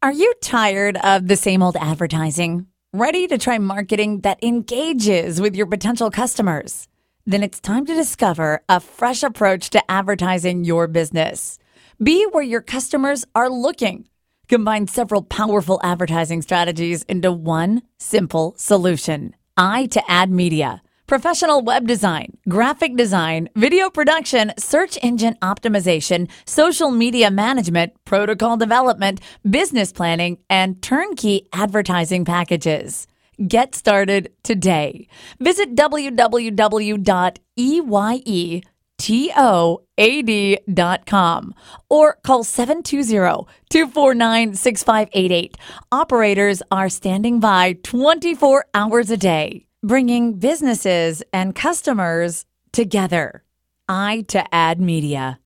Are you tired of the same old advertising? Ready to try marketing that engages with your potential customers? Then it's time to discover a fresh approach to advertising your business. Be where your customers are looking. Combine several powerful advertising strategies into one simple solution. I2Ad Media. Professional web design, graphic design, video production, search engine optimization, social media management, protocol development, business planning, and turnkey advertising packages. Get started today. Visit www.eyetoad.com or call 720-249-6588. Operators are standing by 24 hours a day, bringing businesses and customers together. I2Ad Media.